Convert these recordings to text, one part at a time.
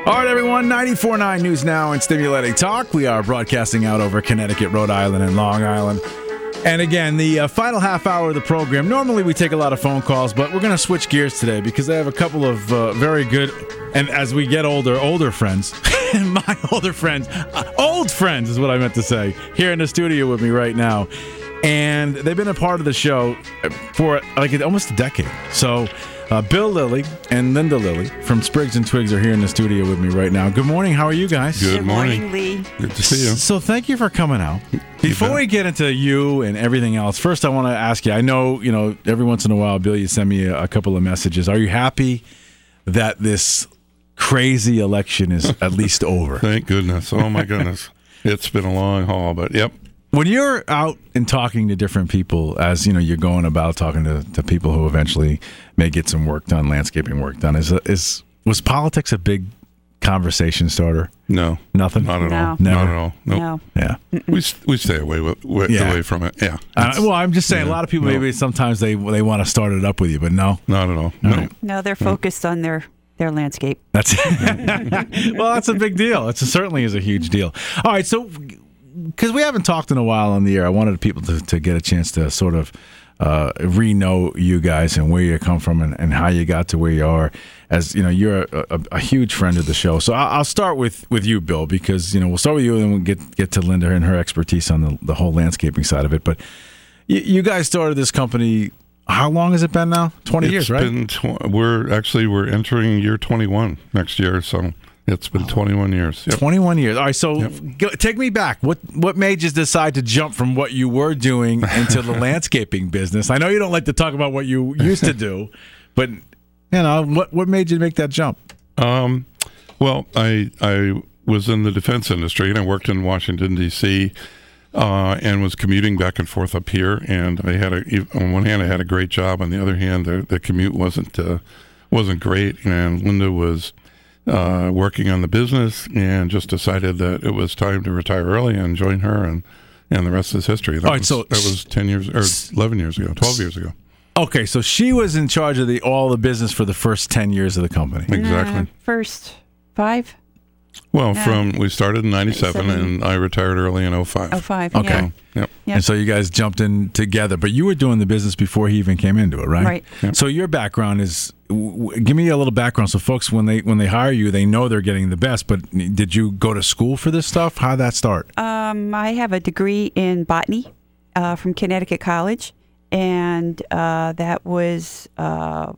All right, everyone, 94.9 News Now and Stimulating Talk. We are broadcasting out over Connecticut, Rhode Island, and Long Island. And again, the final half hour of the program, normally we take a lot of phone calls, but we're going to switch gears today because I have a couple of very good, and as we get older friends, my older friends, old friends is what I meant to say, here in the studio with me right now. And they've been a part of the show for like almost a decade. So Bill Lilly and Linda Lilly from Sprigs and Twigs are here in the studio with me right now. Good morning. How are you guys? Good morning, Lee. Good to see you. So thank you for coming out. Before we get into you and everything else, first I want to ask you, I know, every once in a while, Bill, you send me a couple of messages. Are you happy that this crazy election is at least over? Thank goodness. Oh, my goodness. It's been a long haul, but yep. When you're out and talking to different people, as you're going about talking to people who eventually may get some work done, landscaping work done, was politics a big conversation starter? No, nothing. Not at all. Never. Not at all. Nope. No. Yeah, we stay away from it. Yeah. Well, I'm just saying, a lot of people maybe sometimes they want to start it up with you, but no, not at all. No. Right. No, they're focused on their landscape. That's well, that's a big deal. It certainly is a huge deal. All right, so. Because we haven't talked in a while on the air, I wanted people to get a chance to sort of re-know you guys and where you come from and how you got to where you are. As you're a huge friend of the show. So I'll start with you, Bill, because we'll start with you and then we'll get to Linda and her expertise on the whole landscaping side of it. But you guys started this company. How long has it been now? 20 years, right? We're entering year 21 next year, so. It's been 21 years. Yep. 21 years. All right, so take me back. What made you decide to jump from what you were doing into the landscaping business? I know you don't like to talk about what you used to do, but what made you make that jump? Well, I was in the defense industry, and I worked in Washington, D.C., and was commuting back and forth up here. And on one hand, I had a great job. On the other hand, the commute wasn't great. And Linda was working on the business and just decided that it was time to retire early and join her, and the rest is history. That was 10 years or 11 years ago, 12 years ago. Okay, so she was in charge of all the business for the first 10 years of the company. Exactly. First 5? Well, we started in 97 and I retired early in 05. 05, okay. Yeah. Yep. And so you guys jumped in together, but you were doing the business before he even came into it, right? Right. Yep. So your background is, give me a little background so folks, when they hire you, they know they're getting the best, but did you go to school for this stuff? How'd that start? I have a degree in botany from Connecticut College, and that was an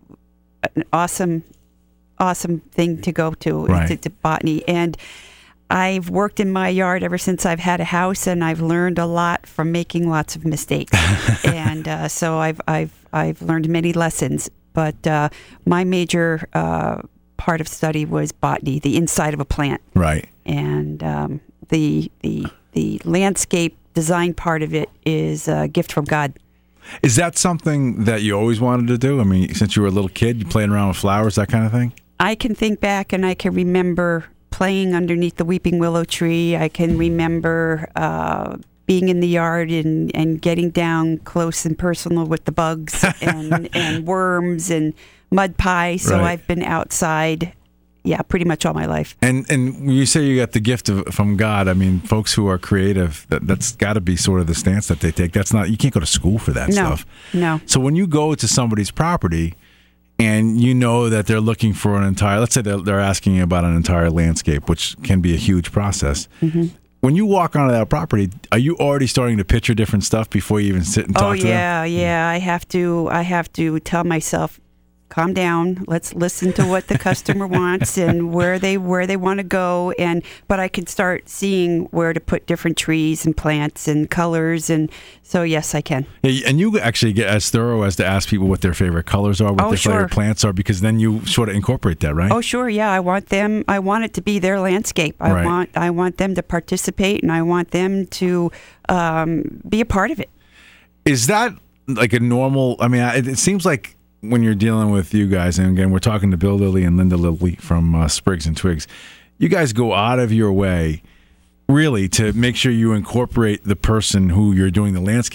awesome thing to go to, right. to botany. And I've worked in my yard ever since I've had a house, and I've learned a lot from making lots of mistakes. And so I've learned many lessons. But my major part of study was botany, the inside of a plant. Right. And the landscape design part of it is a gift from God. Is that something that you always wanted to do? I mean, since you were a little kid, you playing around with flowers, that kind of thing? I can think back and I can remember playing underneath the weeping willow tree. I can remember being in the yard and getting down close and personal with the bugs and worms and mud pie. So right. I've been outside, pretty much all my life. And when you say you got the gift from God, I mean, folks who are creative, that's got to be sort of the stance that they take. That's not, you can't go to school for that stuff. No. So when you go to somebody's property and you know that they're looking for an entire, let's say they're asking you about an entire landscape, which can be a huge process. Mm-hmm. When you walk onto that property, are you already starting to picture different stuff before you even sit and talk to them? Yeah. I have to tell myself, calm down. Let's listen to what the customer wants and where they want to go. But I can start seeing where to put different trees and plants and colors. And so, yes, I can. Yeah, and you actually get as thorough as to ask people what their favorite colors are, what their favorite plants are, because then you sort of incorporate that, right? Oh, sure. Yeah, I want it to be their landscape. I want them to participate, and I want them to be a part of it. Is that like a normal? I mean, it seems like when you're dealing with you guys, and again, we're talking to Bill Lilly and Linda Lilly from Sprigs and Twigs, you guys go out of your way really to make sure you incorporate the person who you're doing the landscape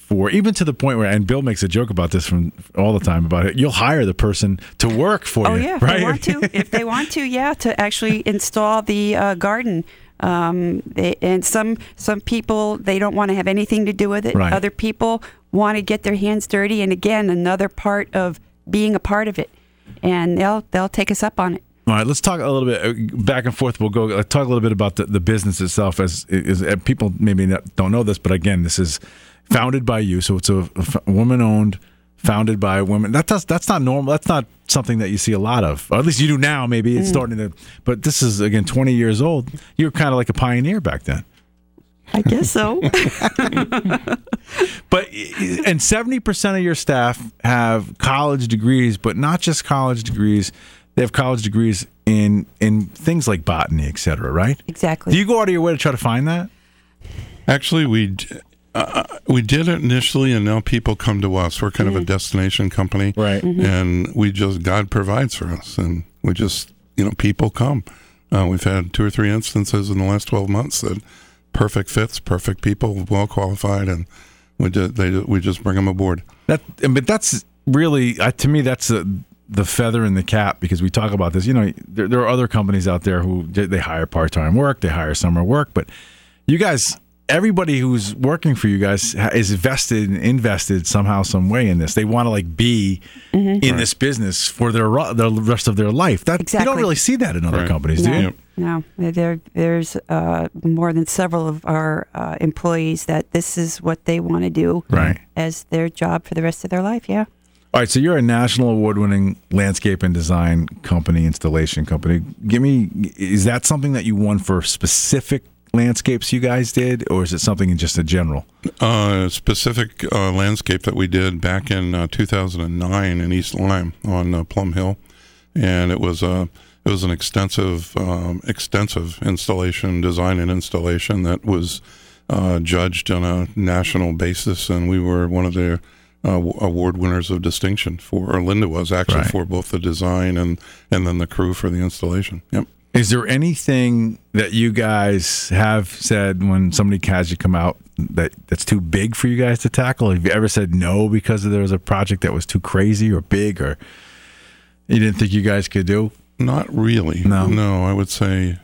for, even to the point where, and Bill makes a joke about this from all the time about it, you'll hire the person to work for you. Oh, yeah, right? if they want to, to actually install the garden. And some people, they don't want to have anything to do with it. Right. Other people want to get their hands dirty. And again, another part of being a part of it. And they'll take us up on it. All right, let's talk a little bit back and forth. We'll go talk a little bit about the business itself. As people maybe don't know this, but again, this is founded by you, so it's a woman-owned, founded by women. That's not normal. That's not something that you see a lot of. Or at least you do now. Maybe it's starting to. But this is again 20 years old. You're kind of like a pioneer back then. I guess so. But and 70% of your staff have college degrees, but not just college degrees. They have college degrees in things like botany, et cetera, right? Exactly. Do you go out of your way to try to find that? Actually, we did it initially, and now people come to us. We're kind of a destination company, right? And God provides for us, and we just people come. We've had 2 or 3 instances in the last 12 months that perfect fits, perfect people, well qualified, and we just bring them aboard. But that's really to me that's the feather in the cap, because we talk about this. There are other companies out there who they hire part-time work, they hire summer work, but you guys, everybody who's working for you guys is invested somehow, some way in this. They want to be in this business for the rest of their life. Exactly. You don't really see that in other companies, do you? No, there's more than several of our employees that this is what they want to do as their job for the rest of their life. Yeah. All right, so you're a national award-winning landscape and design company, installation company. Is that something that you won for specific landscapes you guys did, or is it something in just a general? Specific landscape that we did back in 2009 in East Lyme on Plum Hill, and it was an extensive installation, design and installation that was judged on a national basis, and we were one of the award winners of distinction Linda was actually for both the design and then the crew for the installation. Yep. Is there anything that you guys have said when somebody has you come out that's too big for you guys to tackle? Have you ever said no because there was a project that was too crazy or big, or you didn't think you guys could do? Not really. No, I would say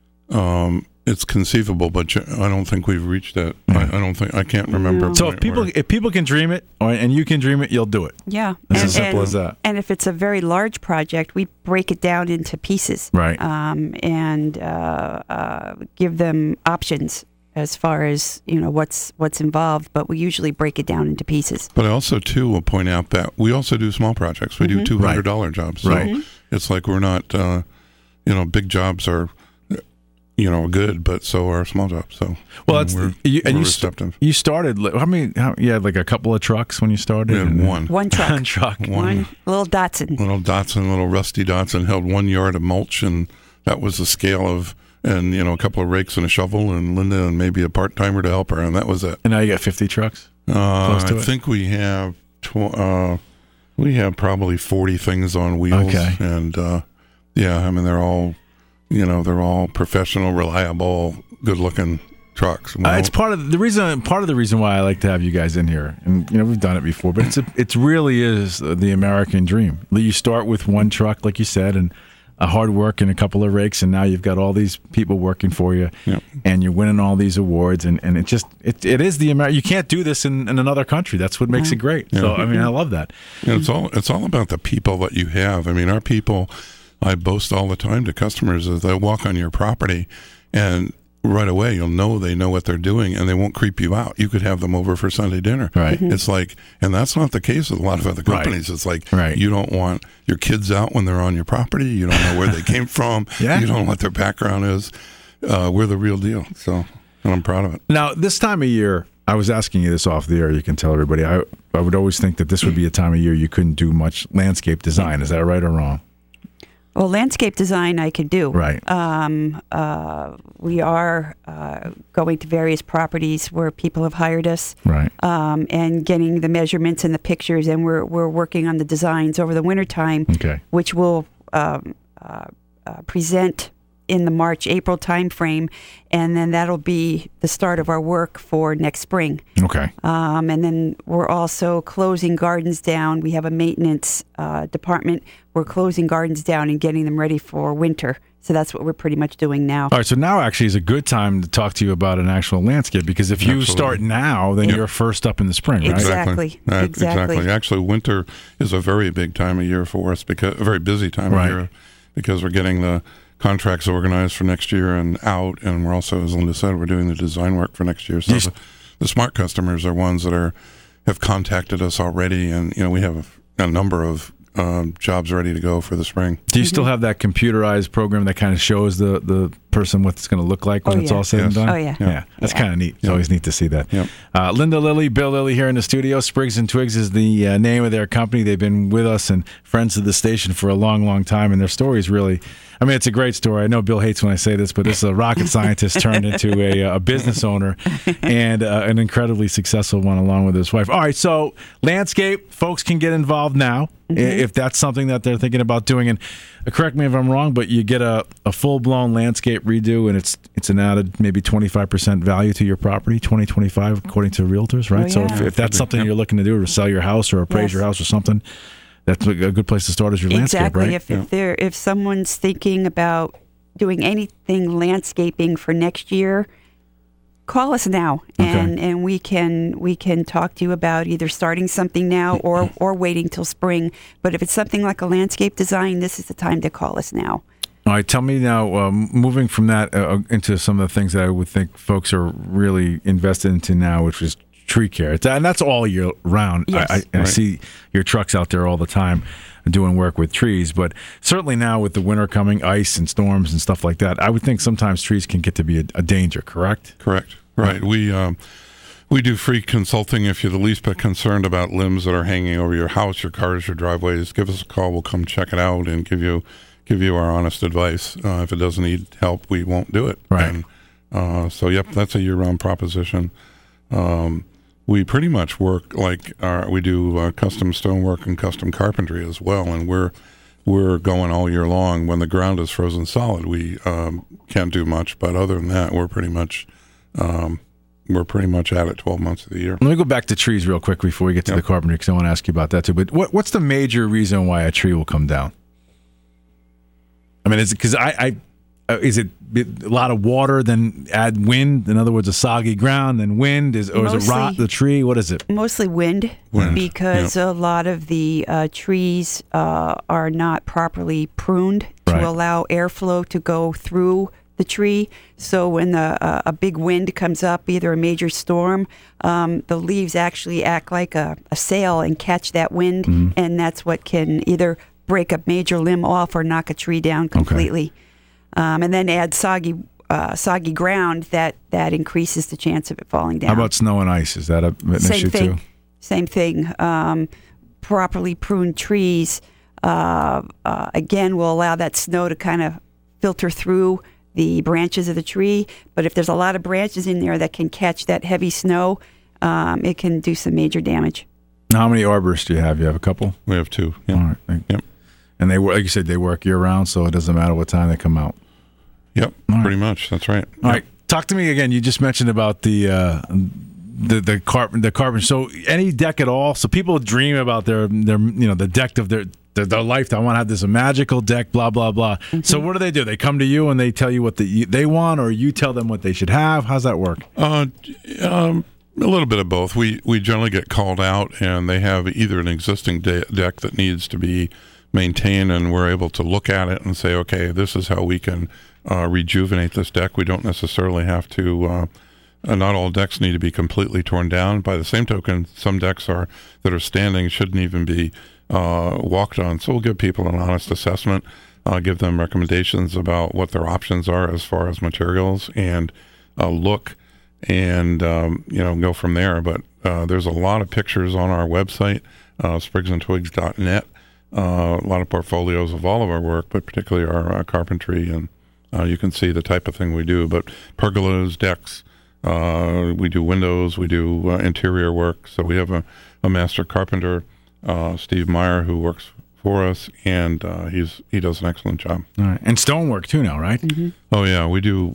it's conceivable, but I don't think we've reached that. I can't remember. So if people can dream it, and you can dream it, you'll do it. Yeah, it's as simple as that. And if it's a very large project, we break it down into pieces, right? And give them options as far as what's involved. But we usually break it down into pieces. But I also too will point out that we also do small projects. We do $200 jobs. So it's like we're not, big jobs are. Good, but so are small jobs. So, we're receptive. You started. How many? You had like a couple of trucks when you started. We had one truck, one truck, one little Datsun, little rusty Datsun held 1 yard of mulch, and that was the scale of, and a couple of rakes and a shovel, and Linda and maybe a part timer to help her, and that was it. And now you got 50 trucks. I think we have probably 40 things on wheels, and they're all. They're all professional, reliable, good-looking trucks. It's part of the reason why I like to have you guys in here, and we've done it before, but it really is the American dream. You start with one truck, like you said, and a hard work and a couple of rakes, and now you've got all these people working for you, and you're winning all these awards, and it is the American. You can't do this in another country. That's what makes it great. Yeah. So I love that. And it's all about the people that you have. Our people. I boast all the time to customers as they walk on your property, and right away they know what they're doing, and they won't creep you out. You could have them over for Sunday dinner. Right. It's like, and that's not the case with a lot of other companies. Right. It's like you don't want your kids out when they're on your property. You don't know where they came from. You don't know what their background is. We're the real deal. So, and I'm proud of it. Now, this time of year, I was asking you this off the air. You can tell everybody. I would always think that this would be a time of year you couldn't do much landscape design. Is that right or wrong? Well, landscape design I could do. Right. We are going to various properties where people have hired us. Right. And getting the measurements and the pictures, and we're working on the designs over the wintertime, which will present in the March-April timeframe, and then that'll be the start of our work for next spring. Okay. And then we're also closing gardens down. We have a maintenance department. We're closing gardens down and getting them ready for winter. So that's what we're pretty much doing now. All right, so now actually is a good time to talk to you about an actual landscape, because if you start now, then you're first up in the spring, right? Exactly. Exactly. Actually, winter is a very big time of year for us, because a very busy time of year, because we're getting the contracts organized for next year and out, and we're also, as Linda said, we're doing the design work for next year. So the smart customers are ones that have contacted us already, and we have a number of jobs ready to go for the spring. Do you still have that computerized program that kind of shows the person what it's going to look like when it's all said and done? Oh, yeah. Yeah. That's kind of neat. It's always neat to see that. Yep. Linda Lilly, Bill Lilly here in the studio. Spriggs and Twigs is the name of their company. They've been with us and friends of the station for a long, long time, and their story is really, I mean, it's a great story. I know Bill hates when I say this, but this is a rocket scientist turned into a business owner, and an incredibly successful one along with his wife. All right, so landscape, folks can get involved now if that's something that they're thinking about doing. And correct me if I'm wrong, but you get a full-blown landscape redo, and it's an added maybe 25% value to your property, 20-25 according to realtors, right? Oh, yeah. So if that's something you're looking to do, or sell your house or appraise your house or something, that's a good place to start as your landscape, right? If someone's thinking about doing anything landscaping for next year, call us now, and we can talk to you about either starting something now or waiting till spring. But if it's something like a landscape design, this is the time to call us now. All right, tell me now, moving from that into some of the things that I would think folks are really invested into now, which is tree care. And that's all year round. Yes. I see your trucks out there all the time doing work with trees, but certainly now with the winter coming, ice and storms and stuff like that, I would think sometimes trees can get to be a danger, correct? Correct. Right. We do free consulting. If you're the least bit concerned about limbs that are hanging over your house, your cars, your driveways, give us a call. We'll come check it out and give you our honest advice. If it doesn't need help, we won't do it. Right. And, that's a year-round proposition. We pretty much work like we do custom stonework and custom carpentry as well, and we're going all year long. When the ground is frozen solid, we can't do much, but other than that, we're pretty much at it 12 months of the year. Let me go back to trees real quick before we get to the carpentry, because I want to ask you about that too. But what's the major reason why a tree will come down? I mean, is it because is it a lot of water, then add wind? In other words, a soggy ground, then wind? Or is it rot the tree? What is it? Mostly wind. Because a lot of the trees are not properly pruned to allow airflow to go through the tree. So when a big wind comes up, either a major storm, the leaves actually act like a sail and catch that wind, and that's what can either break a major limb off or knock a tree down completely. Okay. And then add soggy ground that increases the chance of it falling down. How about snow and ice? Is that an issue too? Same thing. Properly pruned trees, again, will allow that snow to kind of filter through the branches of the tree. But if there's a lot of branches in there that can catch that heavy snow, it can do some major damage. Now, how many arborists do you have? You have a couple? We have 2. Yeah. All right. Yep. And they, like you said, they work year round, so it doesn't matter what time they come out. Yep, pretty much. That's right. All right. Talk to me again. You just mentioned about the carbon. So any deck at all. So people dream about their the deck of their life. I want to have this magical deck. Blah blah blah. Mm-hmm. So what do? They come to you and they tell you what they want, or you tell them what they should have. How's that work? A little bit of both. We generally get called out, and they have either an existing deck that needs to be maintained, and we're able to look at it and say, okay, this is how we can rejuvenate this deck. We don't necessarily have to. Not all decks need to be completely torn down. By the same token, some decks that are standing shouldn't even be walked on. So we'll give people an honest assessment, give them recommendations about what their options are as far as materials and look, and go from there. But there's a lot of pictures on our website, spriggsandtwigs.net. A lot of portfolios of all of our work, but particularly our carpentry, and you can see the type of thing we do. But pergolas, decks, we do windows, we do interior work. So we have a master carpenter, Steve Meyer, who works for us, and he does an excellent job. All right. And stonework too now, right? Mm-hmm. Oh yeah, we do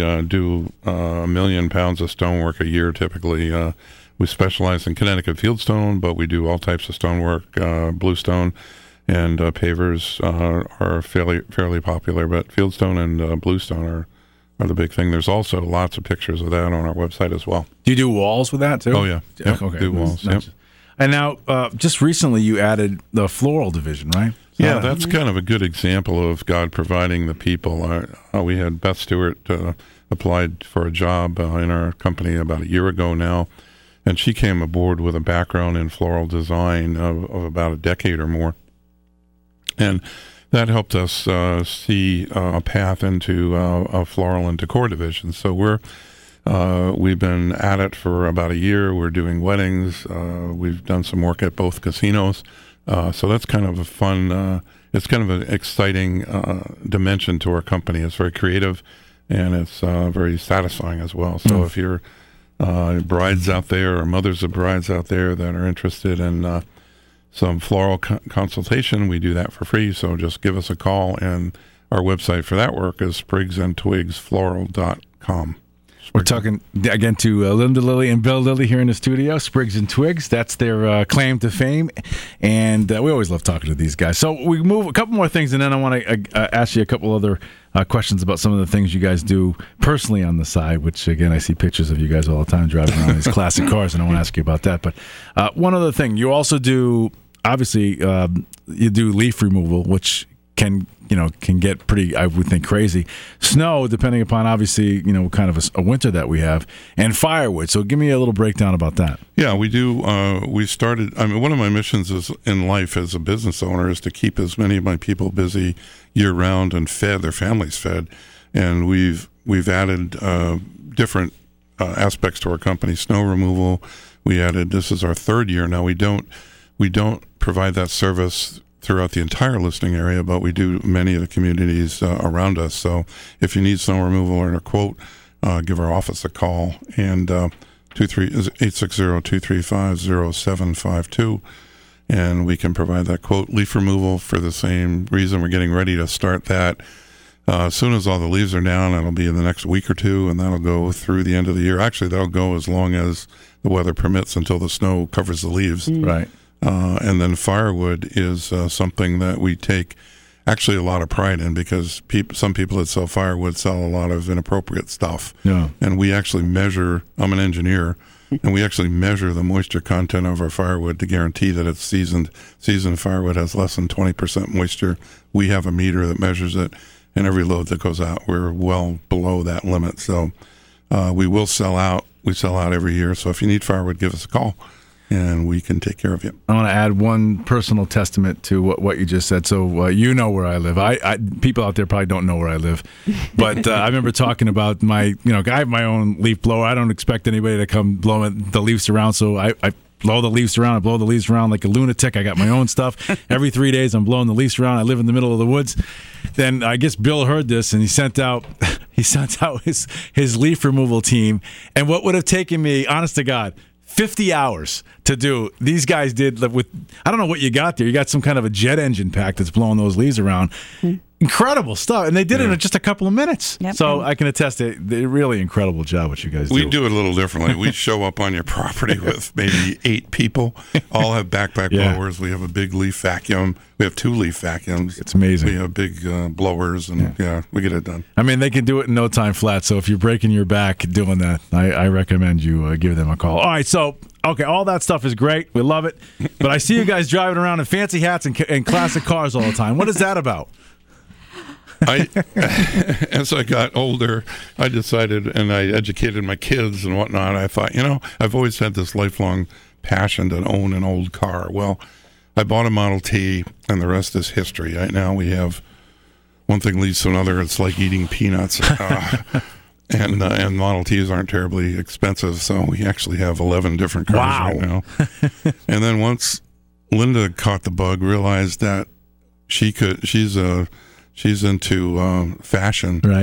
1 million pounds of stonework a year typically. We specialize in Connecticut fieldstone, but we do all types of stonework, bluestone, and pavers are fairly popular. But fieldstone and bluestone are the big thing. There's also lots of pictures of that on our website as well. Do you do walls with that too? Oh yeah, yep. Okay. Do walls. Yep. And now, just recently, you added the floral division, right? Yeah, that's kind of a good example of God providing the people. We had Beth Stewart applied for a job in our company about a year ago now, and she came aboard with a background in floral design of about a decade or more. And that helped us see a path into a floral and decor division. So we've been at it for about a year. We're doing weddings. We've done some work at both casinos. So that's kind of a fun, it's kind of an exciting dimension to our company. It's very creative, and it's very satisfying as well. So if you're brides out there or mothers of brides out there that are interested in some floral consultation, we do that for free. So just give us a call, and our website for that work is sprigsandtwigsfloral.com. We're talking again to Linda Lilly and Bill Lilly here in the studio. Sprigs and Twigs, that's their claim to fame, and we always love talking to these guys. So we move a couple more things, and then I want to ask you a couple other questions about some of the things you guys do personally on the side, which, again, I see pictures of you guys all the time driving around these classic cars, and I want to ask you about that. But one other thing, you also do, obviously, you do leaf removal, which can get pretty, I would think, crazy. Snow, depending upon, obviously, what kind of a winter that we have, and firewood. So give me a little breakdown about that. Yeah, we do. We started, one of my missions in life as a business owner is to keep as many of my people busy year-round and fed, their families fed. And we've added different aspects to our company. Snow removal, we added, this is our third year now. We don't provide that service throughout the entire listening area, but we do many of the communities around us. So if you need snow removal or a quote, give our office a call, and 860-235-0752, and we can provide that quote. Leaf removal, for the same reason, we're getting ready to start that as soon as all the leaves are down. It'll be in the next week or two, and that'll go through the end of the year. Actually, that'll go as long as the weather permits until the snow covers the leaves. Right. And then firewood is something that we take actually a lot of pride in, because some people that sell firewood sell a lot of inappropriate stuff. Yeah. And we actually measure, I'm an engineer, and we actually measure the moisture content of our firewood to guarantee that it's seasoned. Seasoned firewood has less than 20% moisture. We have a meter that measures it, and every load that goes out, we're well below that limit. So we will sell out. We sell out every year. So if you need firewood, give us a call, and we can take care of you. I want to add one personal testament to what you just said. So you know where I live. I people out there probably don't know where I live, but I remember talking about I have my own leaf blower. I don't expect anybody to come blowing the leaves around, so I blow the leaves around. I blow the leaves around like a lunatic. I got my own stuff. Every 3 days, I'm blowing the leaves around. I live in the middle of the woods. Then I guess Bill heard this, and he sent out his leaf removal team. And what would have taken me, honest to God, 50 hours to do, these guys did with, I don't know what you got there. You got some kind of a jet engine pack that's blowing those leaves around. Incredible stuff. And they did it in just a couple of minutes. Yep. So I can attest to a really incredible job what you guys do. We do it a little differently. We show up on your property with maybe 8 people, all have backpack blowers. We have a big leaf vacuum. We have 2 leaf vacuums. It's amazing. We have big blowers, and we get it done. I mean, they can do it in no time flat. So if you're breaking your back doing that, I recommend you give them a call. All right, so all that stuff is great. We love it. But I see you guys driving around in fancy hats and classic cars all the time. What is that about? As I got older, I decided, and I educated my kids and whatnot, I thought, I've always had this lifelong passion to own an old car. Well, I bought a Model T, and the rest is history. Right now we have one thing leads to another. It's like eating peanuts. And Model Ts aren't terribly expensive, so we actually have 11 different cars right now. And then once Linda caught the bug, realized that she's into fashion, right?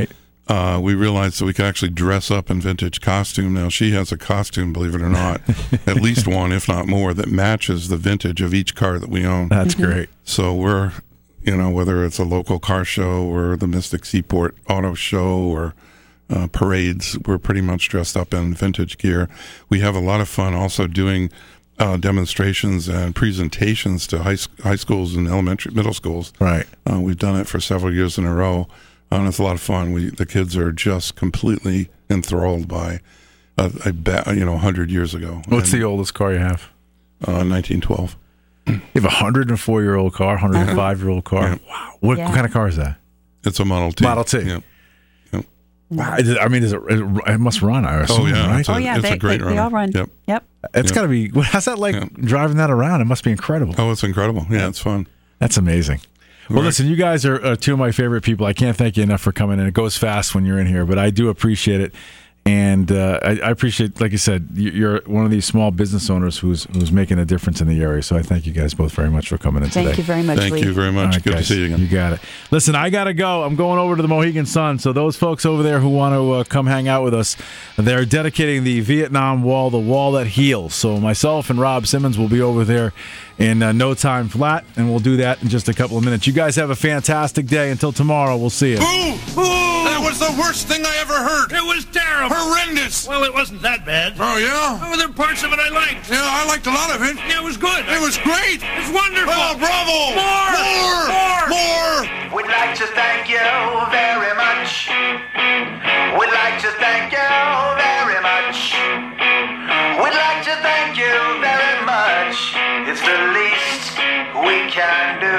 we realized that we could actually dress up in vintage costume. Now, she has a costume, believe it or not, at least one, if not more, that matches the vintage of each car that we own. That's great. So we're, whether it's a local car show or the Mystic Seaport Auto Show or parades, we're pretty much dressed up in vintage gear. We have a lot of fun also doing demonstrations and presentations to high schools and middle schools. Right. We've done it for several years in a row. And it's a lot of fun. The kids are just completely enthralled by a 100 years ago. What's the oldest car you have? 1912. You have a 104-year-old car, 105-year-old car. Yeah. Wow. What kind of car is that? It's a Model T. Model T. Yeah. Wow. It must run, I assume, right? It's a great run. They all run. Yep. It's got to be. How's that like driving that around? It must be incredible. Oh, it's incredible. Yeah, it's fun. That's amazing. Well, listen, you guys are two of my favorite people. I can't thank you enough for coming in. It goes fast when you're in here, but I do appreciate it. And I appreciate, like you said, you're one of these small business owners who's making a difference in the area. So I thank you guys both very much for coming in today. Thank you very much, Thank Lee. you very much. Right, Good guys, to see you again. You got it. Listen, I got to go. I'm going over to the Mohegan Sun. So those folks over there who want to come hang out with us, they're dedicating the Vietnam Wall, the wall that heals. So myself and Rob Simmons will be over there in no time flat, and we'll do that in just a couple of minutes. You guys have a fantastic day. Until tomorrow, we'll see you. Boo! Boo! That was the worst thing I ever heard. It was terrible. Horrendous. Well, it wasn't that bad. Oh, yeah? Oh, there were parts of it I liked. Yeah, I liked a lot of it. Yeah, it was good. It was great. It's wonderful. Oh, bravo! More! More! We'd like to thank you very much. We'd like to thank you very much. We'd like to thank you very much. It's the least we can do.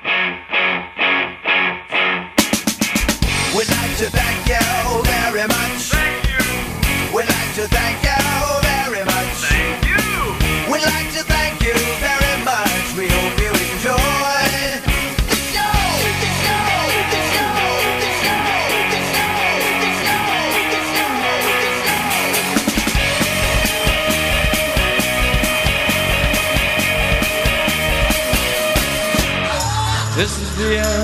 We'd like to thank you very much. Thank you. We'd like to thank you very much. Thank you. We'd like to thank you very much. We hope you enjoy the This is the end.